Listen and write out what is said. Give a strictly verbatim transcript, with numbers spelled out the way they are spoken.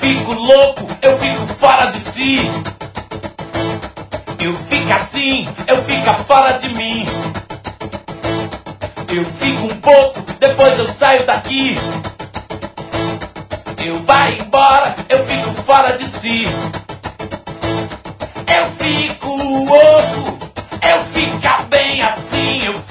fico louco, eu fico fora de si. Eu fico assim, eu fico fora de mim. Eu fico um pouco, depois eu saio daqui. Eu vai embora, eu fico fora de si. Eu fico louco, eu fico bem assim. Eu